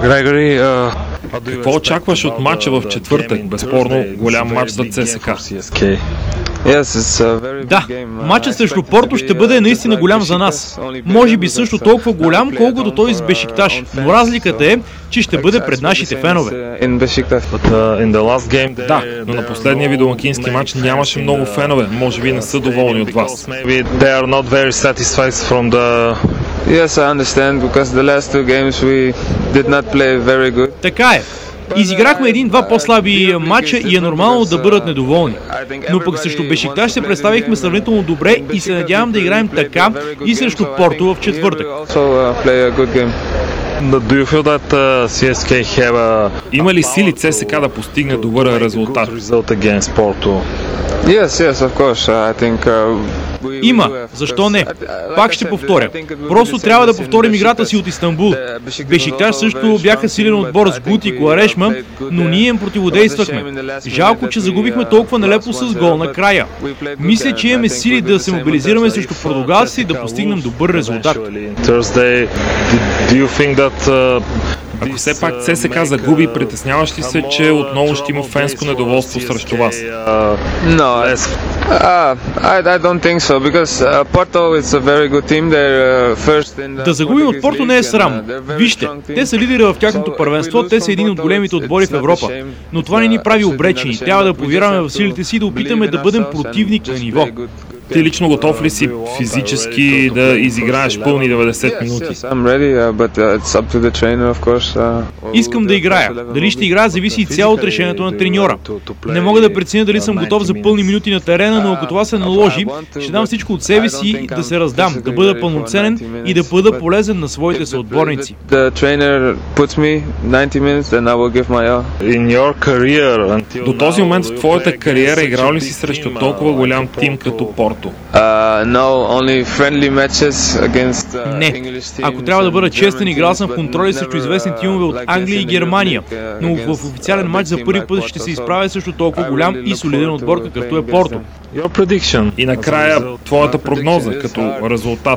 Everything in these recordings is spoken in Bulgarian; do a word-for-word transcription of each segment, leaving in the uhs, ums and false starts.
Грегори, uh, Какво очакваш от матча в четвъртък? Безспорно голям матч за ЦСКА. Да, матчът срещу Порто ще бъде наистина голям за нас. Може би също толкова голям, колкото той с Бешикташ. Но разликата е, че ще бъде пред нашите фенове. Да, но на последния ви домакински матч нямаше много фенове. Може би не са доволни от вас. Yes, I understand, because the last two games we did not play very good. Така е. Изиграхме един-два по-слаби матча и е нормално да бъдат недоволни. Но пък срещу Бешикташ се представихме сравнително добре и се надявам да играем така и срещу Порто в четвъртък. Има ли сили ЦСКА да постигне добър резултат? Yes, yes, of course. I think uh, Има, защо не? Пак ще повторя. Просто трябва да повторим играта си от Истанбул. Бешикташ също бяха силен отбор с Гути, Куарешма, но ние им противодействахме. Жалко, че загубихме толкова нелепо с гол на края. Мисля, че имаме сили да се мобилизираме срещу португалците и да постигнем добър резултат. Ако все пак ЦСКА загуби, притесняваш ли се, че отново ще има фенско недоволство срещу вас? No, uh, I, I don't think so, because uh, Porto is a very good team. They're uh, first in the... Да загубим от Порто не е срам. Вижте, те са лидери в тяхното първенство, те са един от големите отбори в Европа. Но това не ни прави обречени. Трябва да повярваме в силите си и да опитаме да бъдем противник на ниво. Ти лично готов ли си физически да изиграеш пълни деветдесет минути? Искам да играя. Дали ще играя, зависи и цяло от решението на треньора. Не мога да преценя дали съм готов за пълни минути на терена, но ако това се наложи, ще дам всичко от себе си да се раздам, да бъда пълноценен и да бъда полезен на своите съотборници. До този момент в твоята кариера играл ли си срещу толкова голям тим като Порто? Uh, no, only friendly matches against, uh, Не. Ако трябва да бъда честен, играл съм в контроли срещу известни тимове от Англия и Германия, но в официален матч за първи път ще се изправя срещу толкова голям и солиден отбор, какъвто е Порто. И накрая, твоята прогноза като резултат?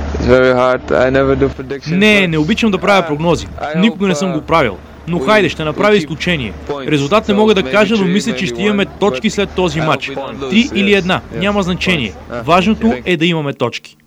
Не, не обичам да правя прогнози. Никога не съм го правил. Но хайде, ще направя изключение. Резултат не мога да кажа, но мисля, че ще имаме точки след този матч. Три или една, няма значение. Важното е да имаме точки.